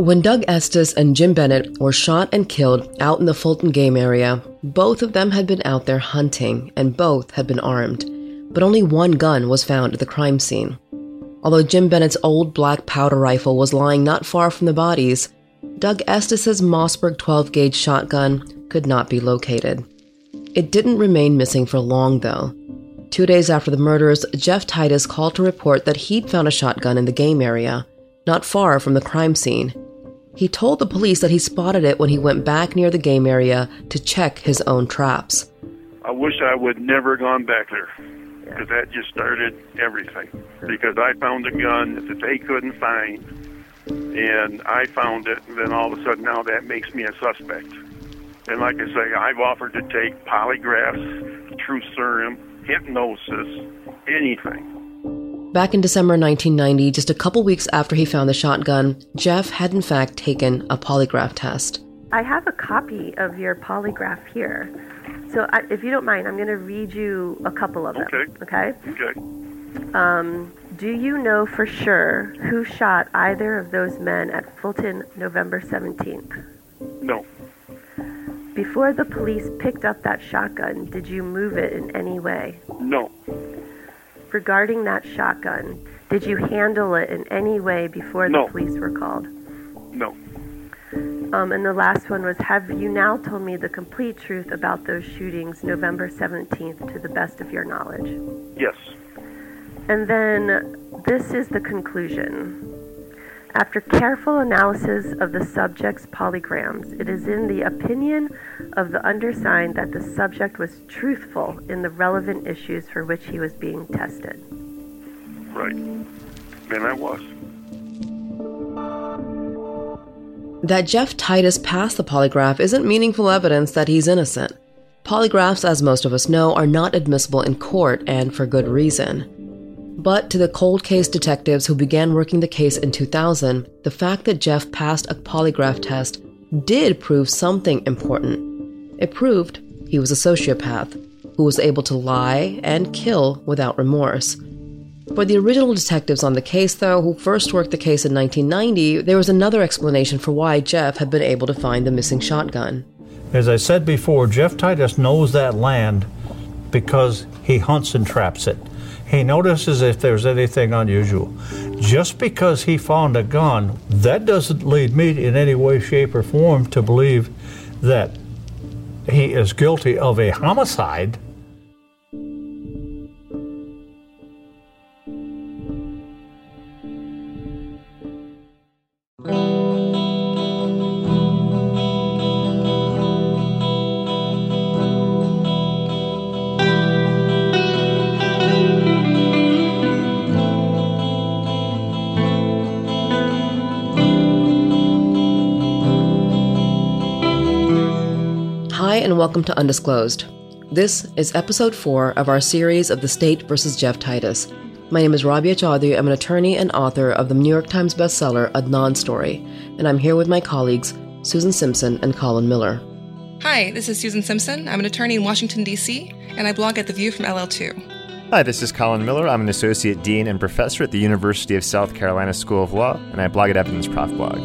When Doug Estes and Jim Bennett were shot and killed out in the Fulton game area, both of them had been out there hunting, and both had been armed. But only one gun was found at the crime scene. Although Jim Bennett's old black powder rifle was lying not far from the bodies, Doug Estes' Mossberg 12-gauge shotgun could not be located. It didn't remain missing for long, though. 2 days after the murders, Jeff Titus called to report that he'd found a shotgun in the game area, not far from the crime scene. He told the police that he spotted it when he went back near the game area to check his own traps. I wish I would never gone back there, because that just started everything. Because I found a gun that they couldn't find, and I found it, and then all of a sudden now that makes me a suspect. And like I say, I've offered to take polygraphs, truth serum, hypnosis, anything. Back in December 1990, just a couple weeks after he found the shotgun, Jeff had in fact taken a polygraph test. I have a copy of your polygraph here. So if you don't mind, I'm going to read you a couple of them. Okay? Do you know for sure who shot either of those men at Fulton November 17th? No. Before the police picked up that shotgun, did you move it in any way? No. Regarding that shotgun, did you handle it in any way before the police were called? No. And the last one was, have you now told me the complete truth about those shootings November 17th to the best of your knowledge? Yes. And then this is the conclusion. After careful analysis of the subject's polygrams, it is in the opinion of the undersigned that the subject was truthful in the relevant issues for which he was being tested. Right. And I was. That Jeff Titus passed the polygraph isn't meaningful evidence that he's innocent. Polygraphs, as most of us know, are not admissible in court, and for good reason. But to the cold case detectives who began working the case in 2000, the fact that Jeff passed a polygraph test did prove something important. It proved he was a sociopath who was able to lie and kill without remorse. For the original detectives on the case, though, who first worked the case in 1990, there was another explanation for why Jeff had been able to find the missing shotgun. As I said before, Jeff Titus knows that land because he hunts and traps it. He notices if there's anything unusual. Just because he found a gun, that doesn't lead me in any way, shape, or form to believe that he is guilty of a homicide. Hi, and welcome to Undisclosed. This is episode 4 of our series of The State vs. Jeff Titus. My name is Rabia Chaudhry. I'm an attorney and author of the New York Times bestseller Adnan Story, and I'm here with my colleagues Susan Simpson and Colin Miller. Hi, this is Susan Simpson. I'm an attorney in Washington, D.C., and I blog at The View from LL2. Hi, this is Colin Miller. I'm an associate dean and professor at the University of South Carolina School of Law, and I blog at Evidence Prof Blog.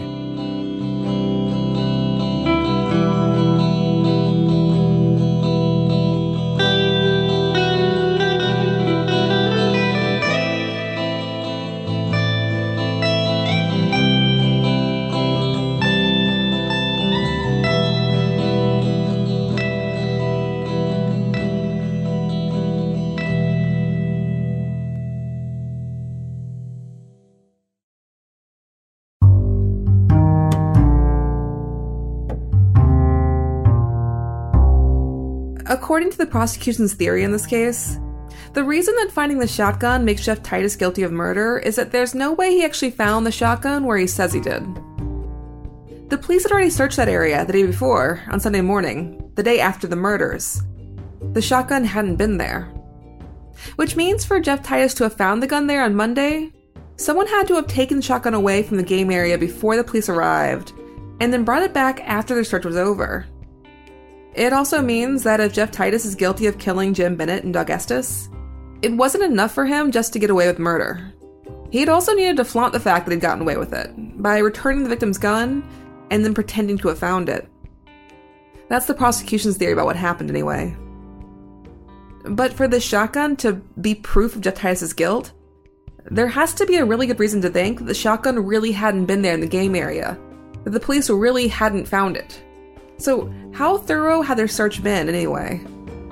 According to the prosecution's theory in this case, the reason that finding the shotgun makes Jeff Titus guilty of murder is that there's no way he actually found the shotgun where he says he did. The police had already searched that area the day before, on Sunday morning, the day after the murders. The shotgun hadn't been there. Which means for Jeff Titus to have found the gun there on Monday, someone had to have taken the shotgun away from the game area before the police arrived, and then brought it back after their search was over. It also means that if Jeff Titus is guilty of killing Jim Bennett and Doug Estes, it wasn't enough for him just to get away with murder. He'd also needed to flaunt the fact that he'd gotten away with it, by returning the victim's gun and then pretending to have found it. That's the prosecution's theory about what happened anyway. But for this shotgun to be proof of Jeff Titus's guilt, there has to be a really good reason to think that the shotgun really hadn't been there in the game area, that the police really hadn't found it. So how thorough had their search been anyway?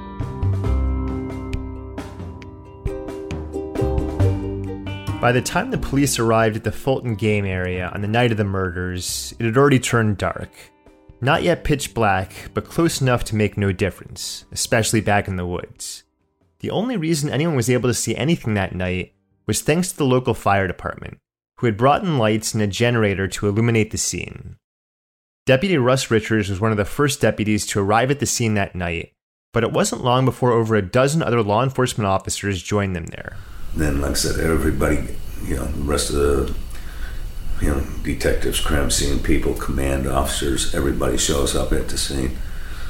By the time the police arrived at the Fulton game area on the night of the murders, it had already turned dark. Not yet pitch black, but close enough to make no difference, especially back in the woods. The only reason anyone was able to see anything that night was thanks to the local fire department, who had brought in lights and a generator to illuminate the scene. Deputy Russ Richards was one of the first deputies to arrive at the scene that night, but it wasn't long before over a dozen other law enforcement officers joined them there. Then, like I said, everybody, the rest of the, detectives, crime scene people, command officers, everybody shows up at the scene.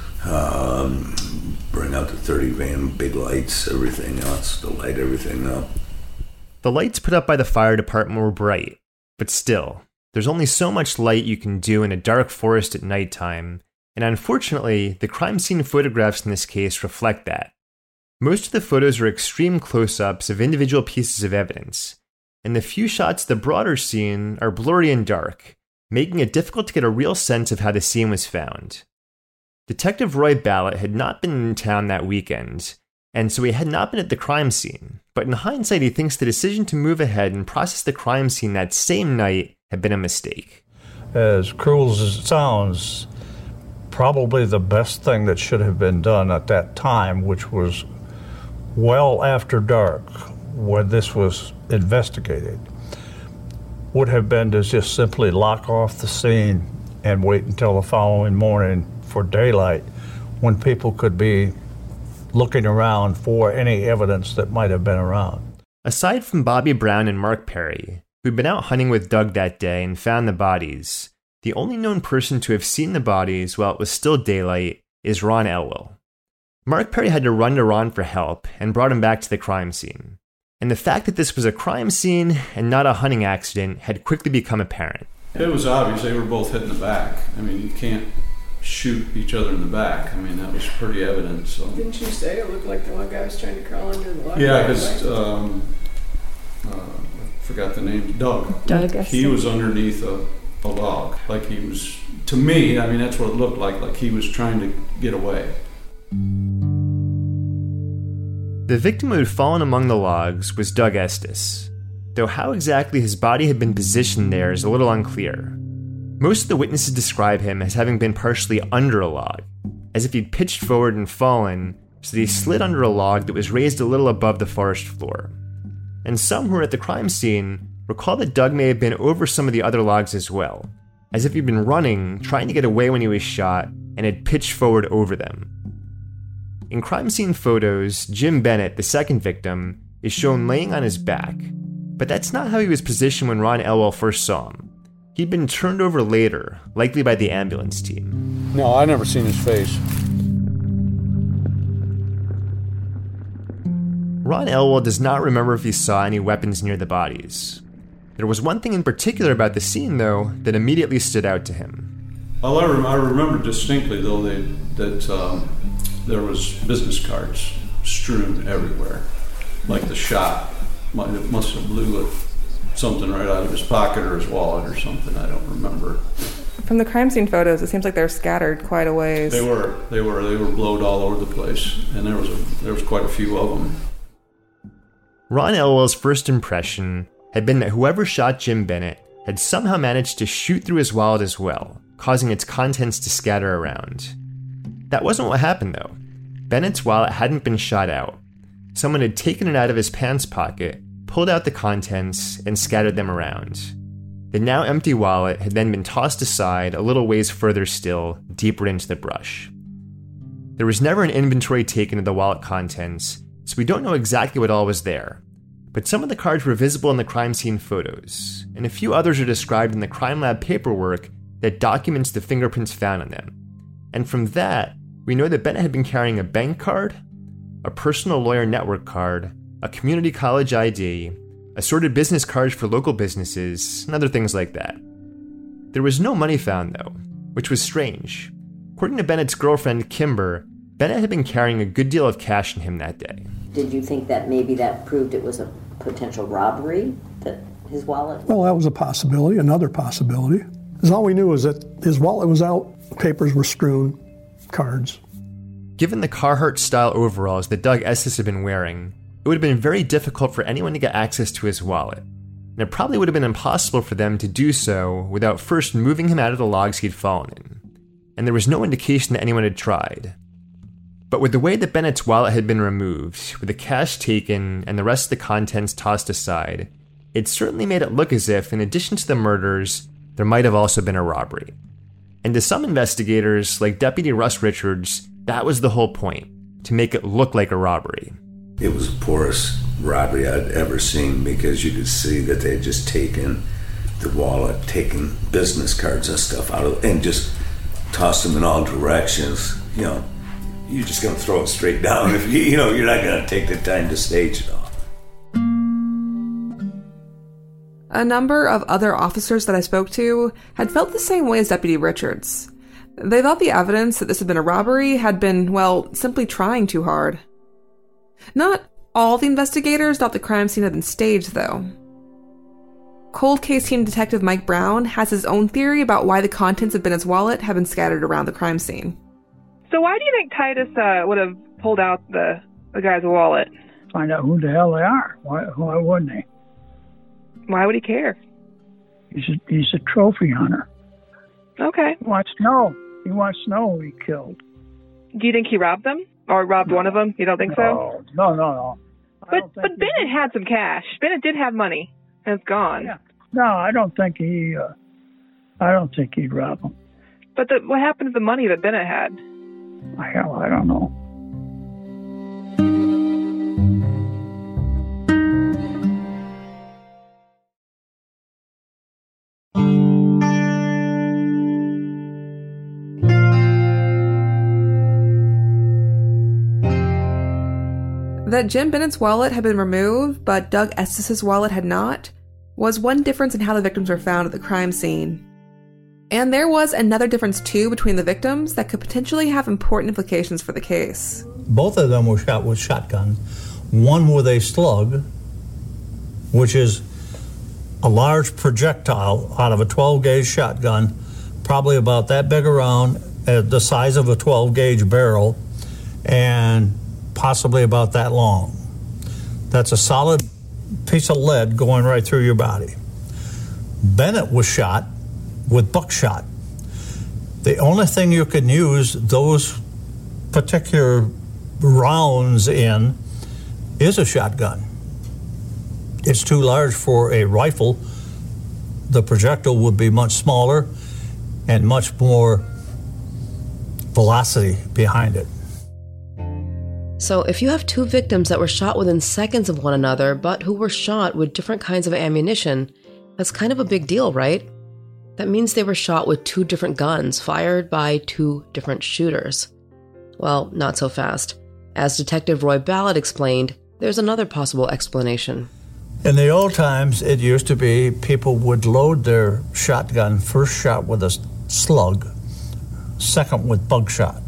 Bring out the 30 van, big lights, everything else, to light everything up. The lights put up by the fire department were bright, but still, there's only so much light you can do in a dark forest at nighttime, and unfortunately, the crime scene photographs in this case reflect that. Most of the photos are extreme close-ups of individual pieces of evidence, and the few shots of the broader scene are blurry and dark, making it difficult to get a real sense of how the scene was found. Detective Roy Ballett had not been in town that weekend, and so he had not been at the crime scene, but in hindsight he thinks the decision to move ahead and process the crime scene that same night had been a mistake. As cruel as it sounds, probably the best thing that should have been done at that time, which was well after dark when this was investigated, would have been to just simply lock off the scene and wait until the following morning for daylight when people could be looking around for any evidence that might have been around. Aside from Bobby Brown and Mark Perry, who'd been out hunting with Doug that day and found the bodies, the only known person to have seen the bodies while it was still daylight is Ron Elwell. Mark Perry had to run to Ron for help and brought him back to the crime scene. And the fact that this was a crime scene and not a hunting accident had quickly become apparent. It was obvious they were both hit in the back. I mean, you can't shoot each other in the back. I mean, that was pretty evident. So. Didn't you say it looked like the one guy was trying to crawl under the log? Yeah, because I forgot the name. Doug. He was underneath a log, like he was. To me, I mean, that's what it looked like he was trying to get away. The victim who had fallen among the logs was Doug Estes, though how exactly his body had been positioned there is a little unclear. Most of the witnesses describe him as having been partially under a log, as if he'd pitched forward and fallen, so that he slid under a log that was raised a little above the forest floor. And some who were at the crime scene recall that Doug may have been over some of the other logs as well, as if he'd been running, trying to get away when he was shot, and had pitched forward over them. In crime scene photos, Jim Bennett, the second victim, is shown laying on his back, but that's not how he was positioned when Ron Elwell first saw him. He'd been turned over later, likely by the ambulance team. No, I never seen his face. Ron Elwell does not remember if he saw any weapons near the bodies. There was one thing in particular about the scene, though, that immediately stood out to him. Well, I remember distinctly, though, that there was business cards strewn everywhere, like the shot must have blew something right out of his pocket or his wallet or something. I don't remember. From the crime scene photos, it seems like they're scattered quite a ways. They were blowed all over the place, and there was quite a few of them. Ron Elwell's first impression had been that whoever shot Jim Bennett had somehow managed to shoot through his wallet as well, causing its contents to scatter around. That wasn't what happened, though. Bennett's wallet hadn't been shot out. Someone had taken it out of his pants pocket, pulled out the contents, and scattered them around. The now empty wallet had then been tossed aside a little ways further still, deeper into the brush. There was never an inventory taken of the wallet contents, so we don't know exactly what all was there. But some of the cards were visible in the crime scene photos, and a few others are described in the crime lab paperwork that documents the fingerprints found on them. And from that, we know that Bennett had been carrying a bank card, a personal lawyer network card, a community college ID, assorted business cards for local businesses, and other things like that. There was no money found, though, which was strange. According to Bennett's girlfriend, Kimber, Bennett had been carrying a good deal of cash in him that day. Did you think that maybe that proved it was a potential robbery, that his wallet? Well, that was a possibility, another possibility. Because all we knew was that his wallet was out, papers were strewn, cards. Given the Carhartt-style overalls that Doug Estes had been wearing, it would have been very difficult for anyone to get access to his wallet. And it probably would have been impossible for them to do so without first moving him out of the logs he'd fallen in. And there was no indication that anyone had tried. But with the way that Bennett's wallet had been removed, with the cash taken and the rest of the contents tossed aside, it certainly made it look as if, in addition to the murders, there might have also been a robbery. And to some investigators, like Deputy Russ Richards, that was the whole point, to make it look like a robbery. It was the poorest robbery I'd ever seen, because you could see that they had just taken the wallet, taken business cards and stuff out of, and just tossed them in all directions. You know, you're just going to throw it straight down. If you're not going to take the time to stage it all. A number of other officers that I spoke to had felt the same way as Deputy Richards. They thought the evidence that this had been a robbery had been, well, simply trying too hard. Not all the investigators thought the crime scene had been staged, though. Cold Case Team Detective Mike Brown has his own theory about why the contents of Bennett's wallet have been scattered around the crime scene. So why do you think Titus would have pulled out the guy's wallet? Find out who the hell they are. Why wouldn't he? Why would he care? He's a trophy hunter. Okay. He wants to know who he killed. Do you think he robbed them? Or robbed one of them? You don't think so? No. But Bennett had some cash. Bennett did have money. And it's gone. Yeah. No, I don't think he'd rob them. But what happened to the money that Bennett had? Hell, I don't know. That Jim Bennett's wallet had been removed, but Doug Estes' wallet had not, was one difference in how the victims were found at the crime scene. And there was another difference, too, between the victims that could potentially have important implications for the case. Both of them were shot with shotguns. One with a slug, which is a large projectile out of a 12-gauge shotgun, probably about that big around, the size of a 12-gauge barrel, and possibly about that long. That's a solid piece of lead going right through your body. Bennett was shot with buckshot. The only thing you can use those particular rounds in is a shotgun. It's too large for a rifle. The projectile would be much smaller and much more velocity behind it. So if you have two victims that were shot within seconds of one another, but who were shot with different kinds of ammunition, that's kind of a big deal, right? That means they were shot with two different guns, fired by two different shooters. Well, not so fast. As Detective Roy Ballard explained, there's another possible explanation. In the old times, it used to be people would load their shotgun, first shot with a slug, second with buckshot,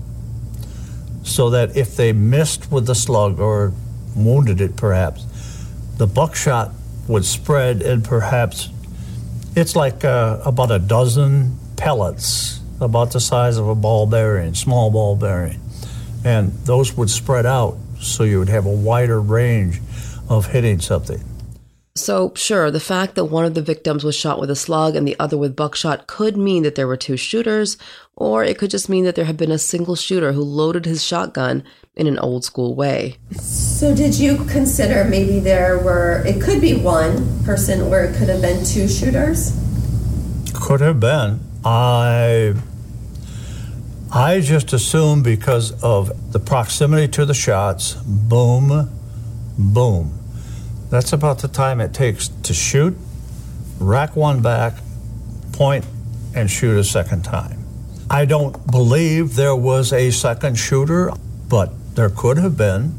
so that if they missed with the slug or wounded it perhaps, the buckshot would spread and perhaps, it's like about a dozen pellets, about the size of a ball bearing, small ball bearing. And those would spread out so you would have a wider range of hitting something. So, sure, the fact that one of the victims was shot with a slug and the other with buckshot could mean that there were two shooters, or it could just mean that there had been a single shooter who loaded his shotgun in an old-school way. So did you consider maybe it could be one person or it could have been two shooters? Could have been. I just assumed because of the proximity to the shots, boom, boom. That's about the time it takes to shoot, rack one back, point, and shoot a second time. I don't believe there was a second shooter, but there could have been.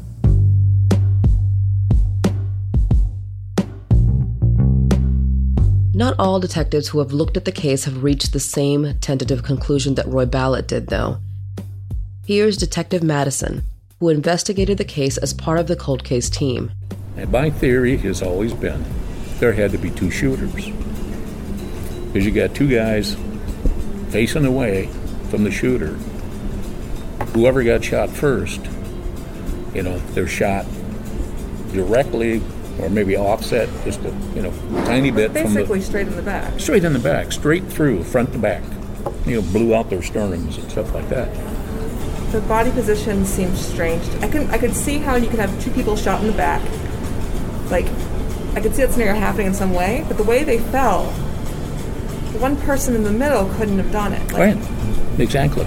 Not all detectives who have looked at the case have reached the same tentative conclusion that Roy Ballett did, though. Here's Detective Madison, who investigated the case as part of the cold case team. And my theory has always been there had to be two shooters. Because you got two guys facing away from the shooter. Whoever got shot first, they're shot directly or maybe offset just a tiny bit basically straight in the back. Straight in the back, straight through, front to back. Blew out their sternums and stuff like that. The body position seems strange. I could see how you could have two people shot in the back. Like, I could see that scenario happening in some way, but the way they fell, one person in the middle couldn't have done it. Right, exactly.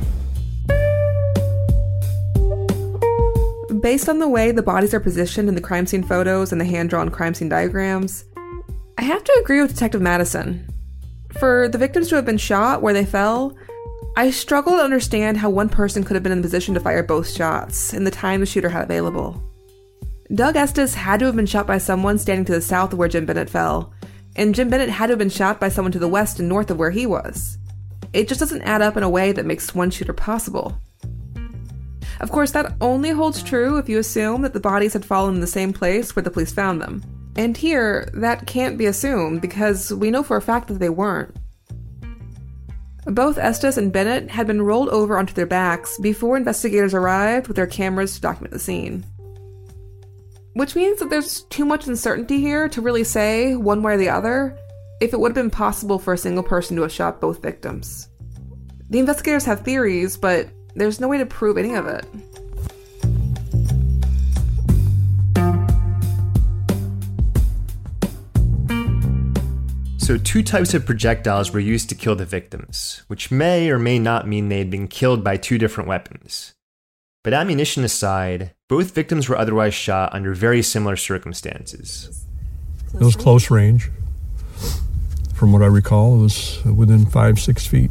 Based on the way the bodies are positioned in the crime scene photos and the hand-drawn crime scene diagrams, I have to agree with Detective Madison. For the victims to have been shot where they fell, I struggle to understand how one person could have been in the position to fire both shots in the time the shooter had available. Doug Estes had to have been shot by someone standing to the south of where Jim Bennett fell, and Jim Bennett had to have been shot by someone to the west and north of where he was. It just doesn't add up in a way that makes one shooter possible. Of course, that only holds true if you assume that the bodies had fallen in the same place where the police found them. And here, that can't be assumed because we know for a fact that they weren't. Both Estes and Bennett had been rolled over onto their backs before investigators arrived with their cameras to document the scene. Which means that there's too much uncertainty here to really say, one way or the other, if it would have been possible for a single person to have shot both victims. The investigators have theories, but there's no way to prove any of it. So 2 types of projectiles were used to kill the victims, which may or may not mean they had been killed by 2 different weapons. But ammunition aside, both victims were otherwise shot under very similar circumstances. It was close range. From what I recall, it was within 5-6 feet.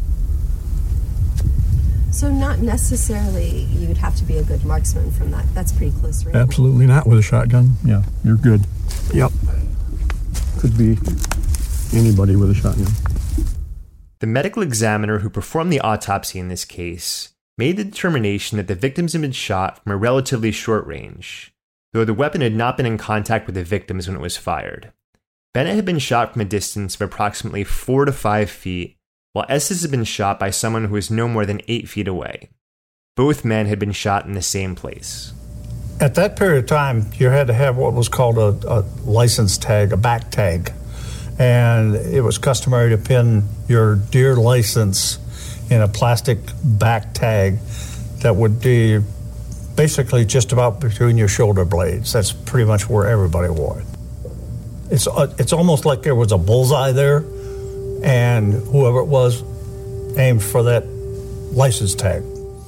So not necessarily you would have to be a good marksman from that. That's pretty close range. Absolutely not with a shotgun. Yeah, you're good. Yep. Could be anybody with a shotgun. The medical examiner who performed the autopsy in this case made the determination that the victims had been shot from a relatively short range, though the weapon had not been in contact with the victims when it was fired. Bennett had been shot from a distance of approximately 4 to 5 feet, while Estes had been shot by someone who was no more than 8 feet away. Both men had been shot in the same place. At that period of time, you had to have what was called a license tag, a back tag. And it was customary to pin your deer license in a plastic back tag that would be basically just about between your shoulder blades. That's pretty much where everybody wore it. It's almost like there was a bullseye there, and whoever it was aimed for that license tag.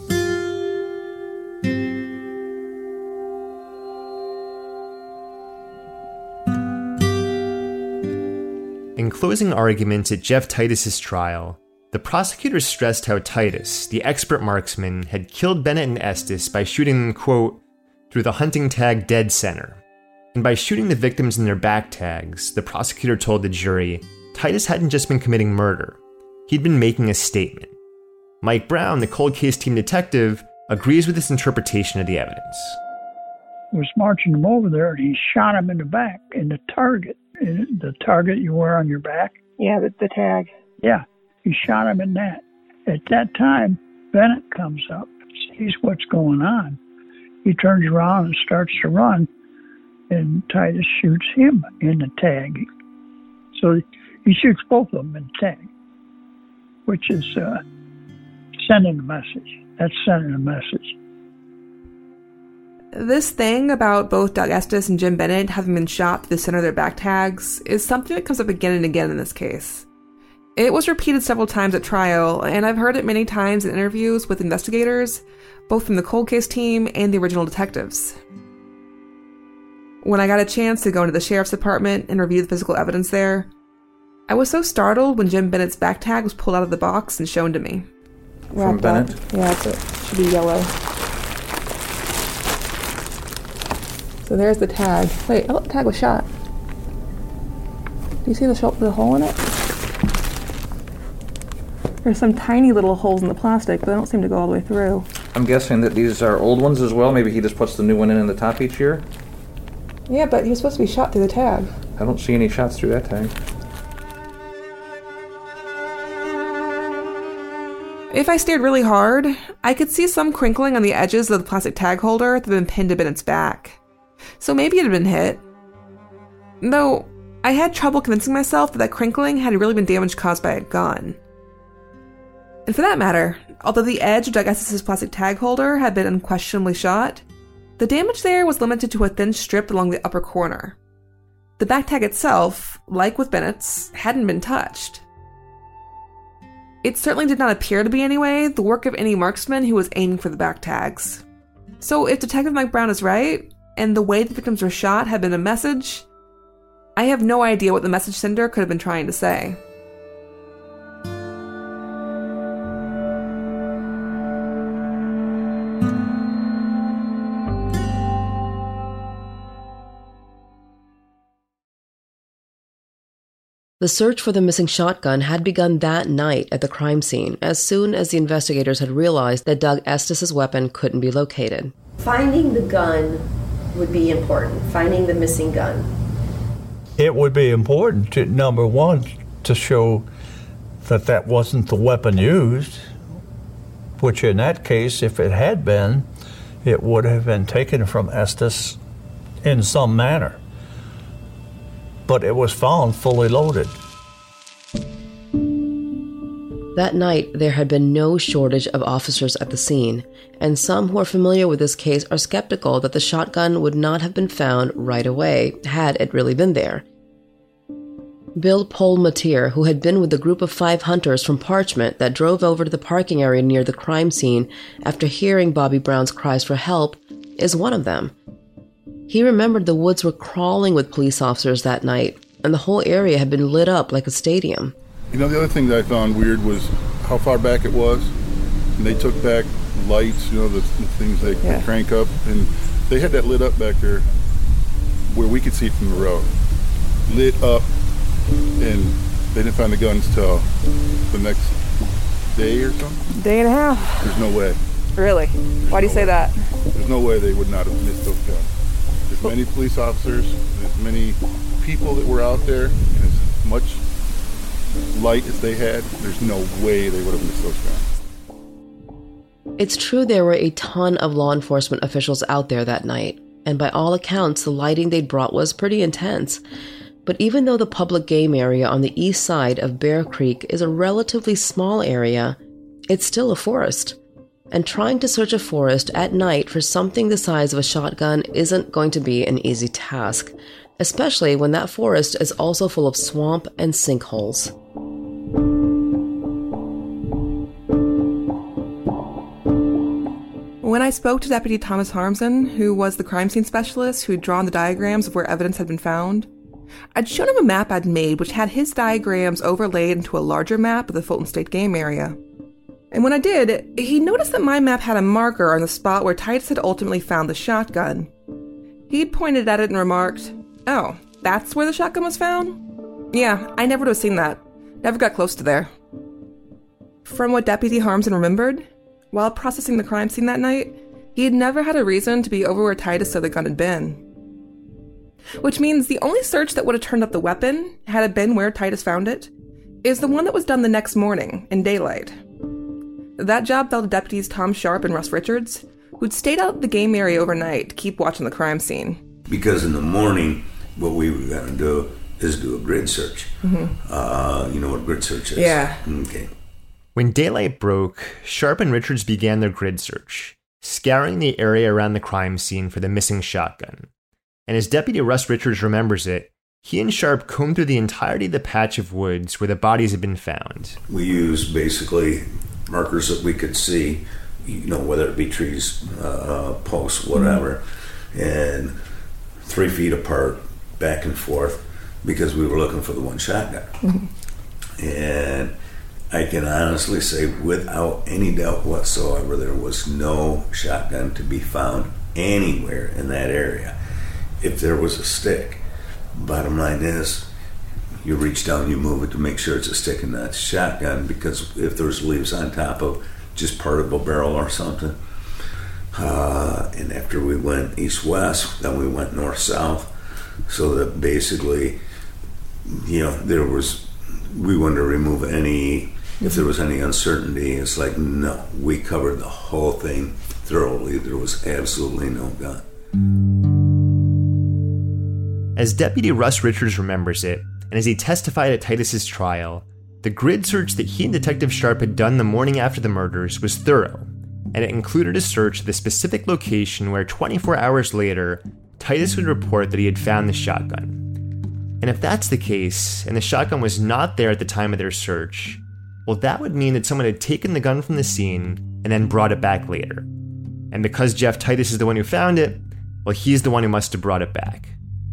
In closing arguments at Jeff Titus's trial, the prosecutors stressed how Titus, the expert marksman, had killed Bennett and Estes by shooting them, quote, through the hunting tag dead center. And by shooting the victims in their back tags, the prosecutor told the jury, Titus hadn't just been committing murder. He'd been making a statement. Mike Brown, the cold case team detective, agrees with this interpretation of the evidence. Was marching him over there, and he shot him in the back, in the target. The target you wear on your back? Yeah, the tag. Yeah, he shot him in that. At that time, Bennett comes up, sees what's going on. He turns around and starts to run, and Titus shoots him in the tag. So he shoots both of them in the tag, which is sending a message. That's sending a message. This thing about both Doug Estes and Jim Bennett having been shot to the center of their back tags is something that comes up again and again in this case. It was repeated several times at trial, and I've heard it many times in interviews with investigators, both from the cold case team and the original detectives. When I got a chance to go into the sheriff's department and review the physical evidence there, I was so startled when Jim Bennett's back tag was pulled out of the box and shown to me. From Bennett? Yeah, it should be yellow. So there's the tag. Wait, I thought the tag was shot. Do you see the hole in it? There's some tiny little holes in the plastic, but they don't seem to go all the way through. I'm guessing that these are old ones as well. Maybe he just puts the new one in the top each year? Yeah, but he was supposed to be shot through the tag. I don't see any shots through that tag. If I stared really hard, I could see some crinkling on the edges of the plastic tag holder that had been pinned to Bennett's back. So maybe it had been hit. Though, I had trouble convincing myself that crinkling had really been damage caused by a gun. And for that matter, although the edge of Doug Estes' plastic tag holder had been unquestionably shot, the damage there was limited to a thin strip along the upper corner. The back tag itself, like with Bennett's, hadn't been touched. It certainly did not appear to be, anyway, the work of any marksman who was aiming for the back tags. So if Detective Mike Brown is right, and the way the victims were shot had been a message, I have no idea what the message sender could have been trying to say. The search for the missing shotgun had begun that night at the crime scene, as soon as the investigators had realized that Doug Estes' weapon couldn't be located. Finding the gun would be important, finding the missing gun. It would be important, to, number one, to show that that wasn't the weapon used, which in that case, if it had been, it would have been taken from Estes in some manner. But it was found fully loaded. That night, there had been no shortage of officers at the scene, and some who are familiar with this case are skeptical that the shotgun would not have been found right away, had it really been there. Bill Polmatier, who had been with the group of 5 hunters from Parchment that drove over to the parking area near the crime scene after hearing Bobby Brown's cries for help, is one of them. He remembered the woods were crawling with police officers that night, and the whole area had been lit up like a stadium. You know, the other thing that I found weird was how far back it was. And they took back lights, you know, the things they crank up, and they had that lit up back there where we could see it from the road. Lit up, and they didn't find the guns till the next day or something? Day and a half. There's no way. Really? Why do you say that? There's no way they would not have missed those guns. There's many police officers, there's many people that were out there, and as much light as they had, there's no way they would have missed those guns. It's true there were a ton of law enforcement officials out there that night, and by all accounts, the lighting they'd brought was pretty intense. But even though the public game area on the east side of Bear Creek is a relatively small area, it's still a forest. And trying to search a forest at night for something the size of a shotgun isn't going to be an easy task, especially when that forest is also full of swamp and sinkholes. When I spoke to Deputy Thomas Harmson, who was the crime scene specialist who'd drawn the diagrams of where evidence had been found, I'd shown him a map I'd made which had his diagrams overlaid into a larger map of the Fulton State game area. And when I did, he noticed that my map had a marker on the spot where Titus had ultimately found the shotgun. He'd pointed at it and remarked, "Oh, that's where the shotgun was found? Yeah, I never would have seen that. Never got close to there." From what Deputy Harmson remembered, while processing the crime scene that night, he had never had a reason to be over where Titus said the gun had been. Which means the only search that would have turned up the weapon, had it been where Titus found it, is the one that was done the next morning, in daylight. That job fell to Deputies Tom Sharp and Russ Richards, who'd stayed out the game area overnight to keep watching the crime scene. Because in the morning, what we were going to do is do a grid search. Mm-hmm. You know what grid search is? Yeah. Okay. When daylight broke, Sharp and Richards began their grid search, scouring the area around the crime scene for the missing shotgun. And as Deputy Russ Richards remembers it, he and Sharp combed through the entirety of the patch of woods where the bodies had been found. We used basically markers that we could see, you know, whether it be trees, posts, whatever, and 3 feet apart, back and forth, because we were looking for the one shotgun. Mm-hmm. And I can honestly say, without any doubt whatsoever, there was no shotgun to be found anywhere in that area. If there was a stick, bottom line is, you reach down, you move it to make sure it's a stick and not a shotgun, because if there's leaves on top of just part of a barrel or something. And after we went east-west, then we went north-south, so that basically, we wanted to remove any, if there was any uncertainty. It's like, no, we covered the whole thing thoroughly. There was absolutely no gun. As Deputy Russ Richards remembers it, and as he testified at Titus's trial, the grid search that he and Detective Sharp had done the morning after the murders was thorough, and it included a search of the specific location where 24 hours later, Titus would report that he had found the shotgun. And if that's the case, and the shotgun was not there at the time of their search, well, that would mean that someone had taken the gun from the scene and then brought it back later. And because Jeff Titus is the one who found it, well, he's the one who must have brought it back.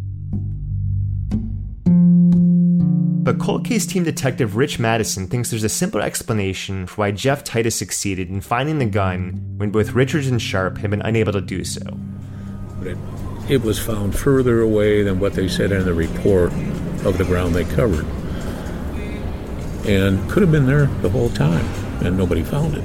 But cold case team detective Rich Madison thinks there's a simpler explanation for why Jeff Titus succeeded in finding the gun when both Richards and Sharp had been unable to do so. But it was found further away than what they said in the report of the ground they covered. And could have been there the whole time, and nobody found it.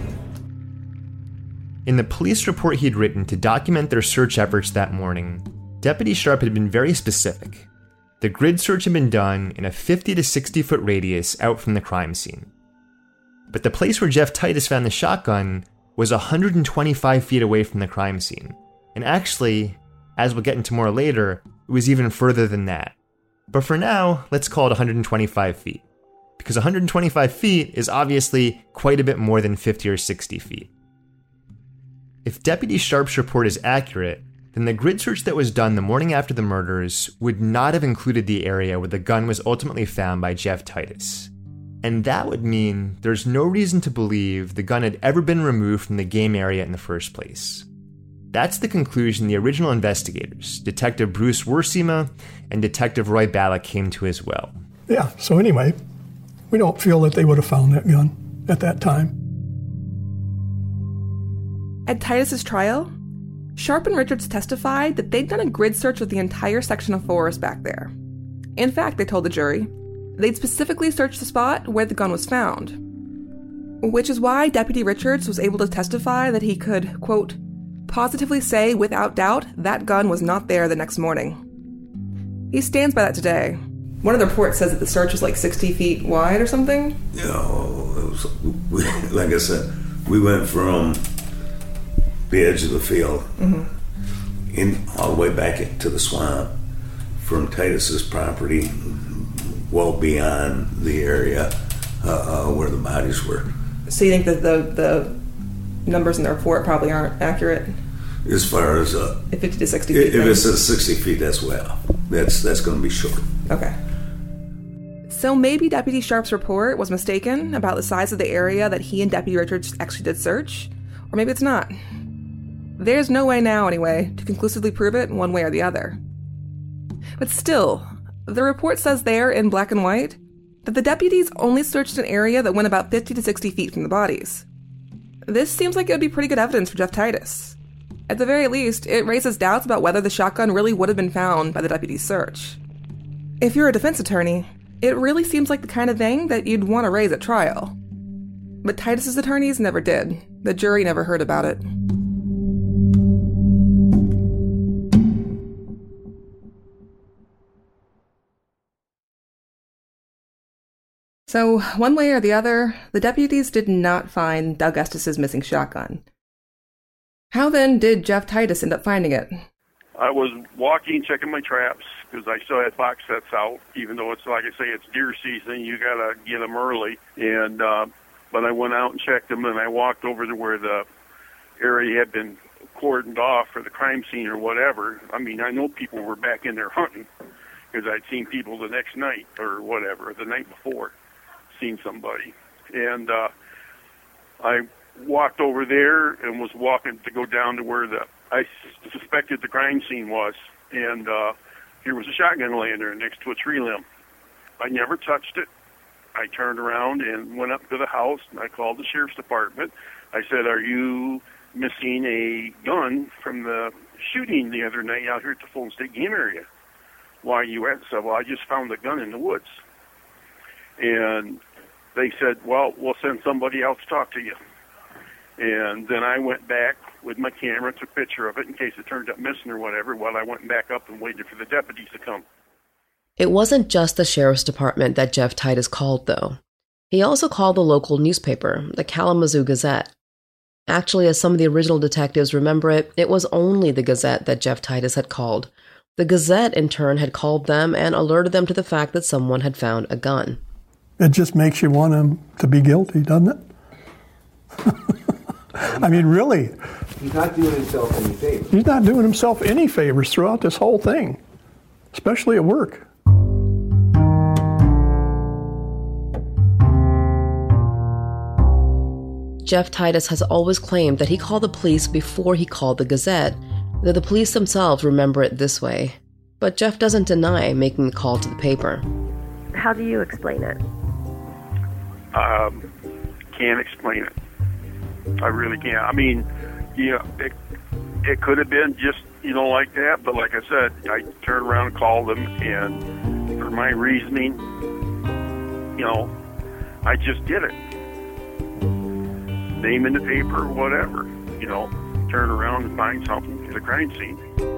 In the police report he'd written to document their search efforts that morning, Deputy Sharp had been very specific. The grid search had been done in a 50 to 60 foot radius out from the crime scene. But the place where Jeff Titus found the shotgun was 125 feet away from the crime scene. And actually, as we'll get into more later, it was even further than that. But for now, let's call it 125 feet. Because 125 feet is obviously quite a bit more than 50 or 60 feet. If Deputy Sharp's report is accurate, then the grid search that was done the morning after the murders would not have included the area where the gun was ultimately found by Jeff Titus. And that would mean there's no reason to believe the gun had ever been removed from the game area in the first place. That's the conclusion the original investigators, Detective Bruce Wursima and Detective Roy Ballack, came to as well. Yeah, so anyway, we don't feel that they would have found that gun at that time. At Titus's trial, Sharp and Richards testified that they'd done a grid search of the entire section of forest back there. In fact, they told the jury, they'd specifically searched the spot where the gun was found. Which is why Deputy Richards was able to testify that he could, quote, positively say without doubt that gun was not there the next morning. He stands by that today. One of the reports says that the search was like 60 feet wide or something. It was, like I said, we went from the edge of the field in all the way back to the swamp, from Titus's property, well beyond the area where the bodies were. So you think that the numbers in the report probably aren't accurate? As far as 50 to 60 feet. If it says 60 feet, that's way off. That's going to be short. Okay. So maybe Deputy Sharp's report was mistaken about the size of the area that he and Deputy Richards actually did search, or maybe it's not. There's no way now, anyway, to conclusively prove it one way or the other. But still, the report says there in black and white that the deputies only searched an area that went about 50 to 60 feet from the bodies. This seems like it would be pretty good evidence for Jeff Titus. At the very least, it raises doubts about whether the shotgun really would have been found by the deputies' search. If you're a defense attorney, it really seems like the kind of thing that you'd want to raise at trial. But Titus's attorneys never did. The jury never heard about it. So, one way or the other, the deputies did not find Doug Estes' missing shotgun. How then did Jeff Titus end up finding it? I was walking, checking my traps, because I still had box sets out, even though it's, like I say, it's deer season, you gotta get them early. And, but I went out and checked them, and I walked over to where the area had been cordoned off for the crime scene or whatever. I mean, I know people were back in there hunting, because I'd seen people the next night or whatever, the night before. Seen somebody, and I walked over there and was walking to go down to where I suspected the crime scene was, and here was a shotgun laying there next to a tree limb. I never touched it. I turned around and went up to the house, and I called the sheriff's department. I said, "Are you missing a gun from the shooting the other night out here at the Fulton State Game Area?" "Why are you at?" I said, "Well, I just found the gun in the woods." And they said, well, we'll send somebody else to talk to you. And then I went back with my camera, took a picture of it in case it turned up missing or whatever, while I went back up and waited for the deputies to come. It wasn't just the sheriff's department that Jeff Titus called, though. He also called the local newspaper, the Kalamazoo Gazette. Actually, as some of the original detectives remember it, it was only the Gazette that Jeff Titus had called. The Gazette, in turn, had called them and alerted them to the fact that someone had found a gun. It just makes you want him to be guilty, doesn't it? I mean, really. He's not doing himself any favors. He's not doing himself any favors throughout this whole thing, especially at work. Jeff Titus has always claimed that he called the police before he called the Gazette, though the police themselves remember it this way. But Jeff doesn't deny making the call to the paper. How do you explain it? Can't explain it. I really can't. I mean, it could have been just, like that, but like I said, I turned around and called them, and for my reasoning, I just did it. Name in the paper, whatever, turn around and find something at the crime scene.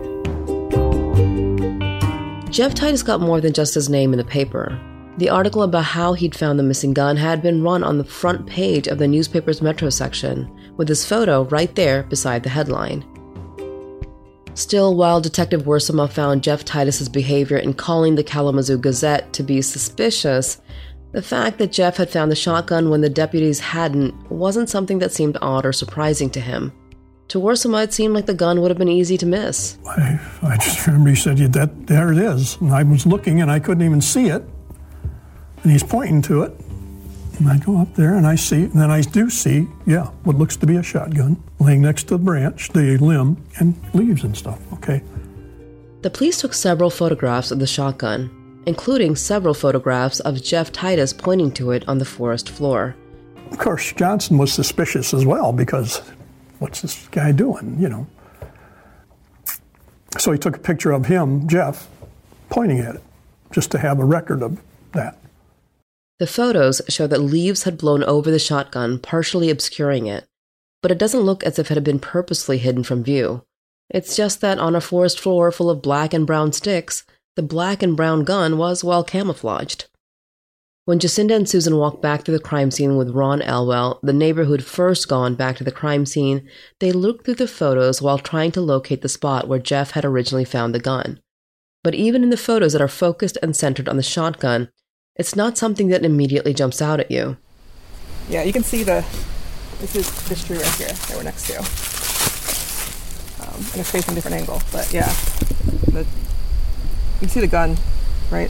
Jeff Titus got more than just his name in the paper. The article about how he'd found the missing gun had been run on the front page of the newspaper's Metro section, with his photo right there beside the headline. Still, while Detective Worsama found Jeff Titus's behavior in calling the Kalamazoo Gazette to be suspicious, the fact that Jeff had found the shotgun when the deputies hadn't wasn't something that seemed odd or surprising to him. To Worsama, it seemed like the gun would have been easy to miss. I just remember he said, there it is. And I was looking and I couldn't even see it. And he's pointing to it. And I go up there and I see, and then I do see, what looks to be a shotgun laying next to the branch, the limb, and leaves and stuff, okay. The police took several photographs of the shotgun, including several photographs of Jeff Titus pointing to it on the forest floor. Of course, Johnson was suspicious as well, because what's this guy doing, So he took a picture of him, Jeff, pointing at it, just to have a record of that. The photos show that leaves had blown over the shotgun, partially obscuring it, but it doesn't look as if it had been purposely hidden from view. It's just that on a forest floor full of black and brown sticks, the black and brown gun was well camouflaged. When Jacinda and Susan walked back to the crime scene with Ron Elwell, the neighbor who had first gone back to the crime scene, they looked through the photos while trying to locate the spot where Jeff had originally found the gun. But even in the photos that are focused and centered on the shotgun, it's not something that immediately jumps out at you. Yeah, you can see this is this tree right here that we're next to. And it's facing a different angle, but yeah. You can see the gun, right?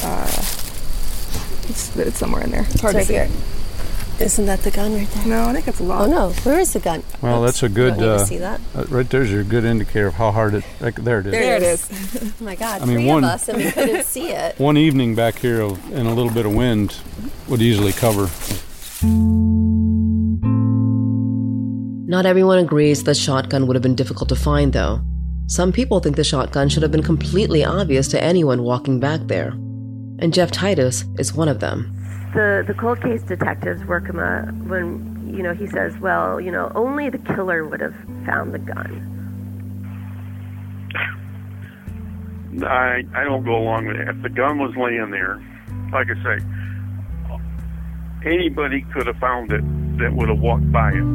It's somewhere in there. It's hard to see. Here. Isn't that the gun right there? No, I think it's a lot. Oh no, where is the gun? Well, that's a good. See that? Right there's your good indicator of how hard it. There it is. There it is. Oh my God! I mean, three of us and we couldn't see it. One evening back here in a little bit of wind would easily cover. Not everyone agrees the shotgun would have been difficult to find, though. Some people think the shotgun should have been completely obvious to anyone walking back there. And Jeff Titus is one of them. The cold case detectives, Worsama, when, he says, well, only the killer would have found the gun. I don't go along with that. If the gun was laying there, like I say, anybody could have found it that would have walked by it.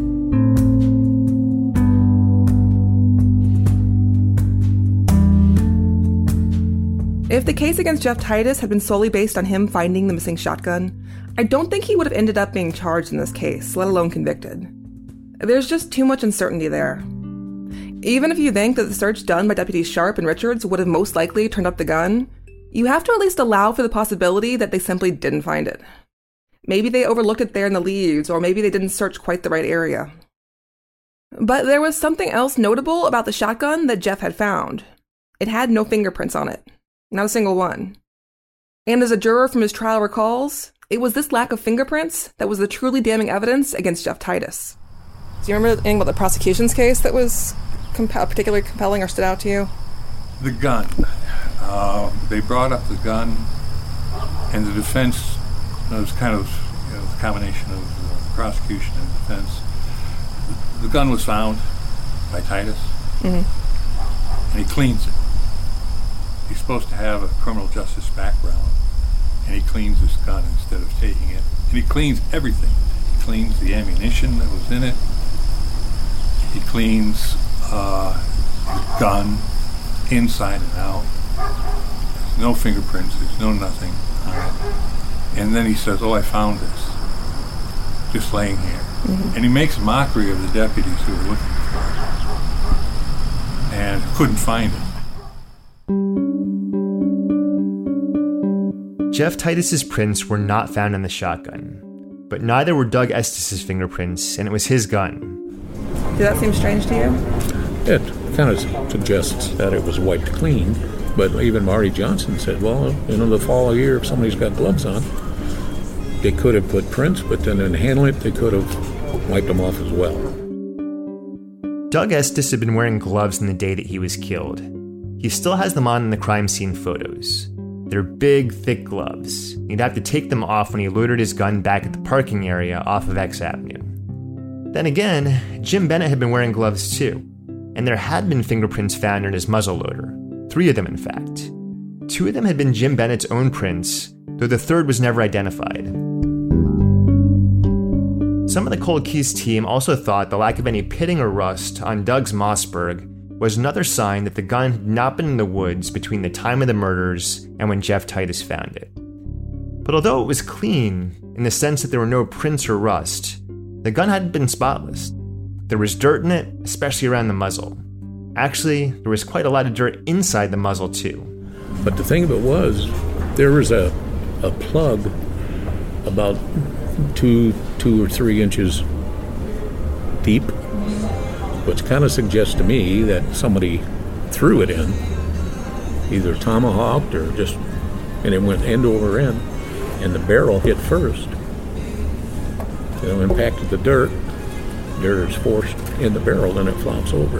If the case against Jeff Titus had been solely based on him finding the missing shotgun, I don't think he would have ended up being charged in this case, let alone convicted. There's just too much uncertainty there. Even if you think that the search done by Deputies Sharp and Richards would have most likely turned up the gun, you have to at least allow for the possibility that they simply didn't find it. Maybe they overlooked it there in the leaves, or maybe they didn't search quite the right area. But there was something else notable about the shotgun that Jeff had found. It had no fingerprints on it. Not a single one. And as a juror from his trial recalls, it was this lack of fingerprints that was the truly damning evidence against Jeff Titus. Do you remember anything about the prosecution's case that was particularly compelling or stood out to you? The gun. They brought up the gun, and the defense it was kind of a combination of prosecution and defense. The gun was found by Titus, and he cleans it. He's supposed to have a criminal justice background, and he cleans this gun instead of taking it. And he cleans everything. He cleans the ammunition that was in it. He cleans the gun inside and out. There's no fingerprints. There's no nothing on it. And then he says, I found this, just laying here. And he makes a mockery of the deputies who were looking for it and couldn't find it. Jeff Titus's prints were not found on the shotgun, but neither were Doug Estes' fingerprints, and it was his gun. Did that seem strange to you? It kind of suggests that it was wiped clean, but even Marty Johnson said, well, the fall year, if somebody's got gloves on, they could have put prints, but then in handling it, they could have wiped them off as well. Doug Estes had been wearing gloves on the day that he was killed. He still has them on in the crime scene photos. They're big, thick gloves. He'd have to take them off when he loaded his gun back at the parking area off of X Avenue. Then again, Jim Bennett had been wearing gloves too, and there had been fingerprints found in his muzzleloader. 3 of them, in fact. 2 of them had been Jim Bennett's own prints, though the third was never identified. Some of the Cold Case team also thought the lack of any pitting or rust on Doug's Mossberg was another sign that the gun had not been in the woods between the time of the murders and when Jeff Titus found it. But although it was clean, in the sense that there were no prints or rust, the gun hadn't been spotless. There was dirt in it, especially around the muzzle. Actually, there was quite a lot of dirt inside the muzzle too. But the thing of it was, there was a plug about 2 or 3 inches deep, which kind of suggests to me that somebody threw it in, either tomahawked or just, and it went end over end, and the barrel hit first. Impacted the dirt. Dirt is forced in the barrel, then it flops over.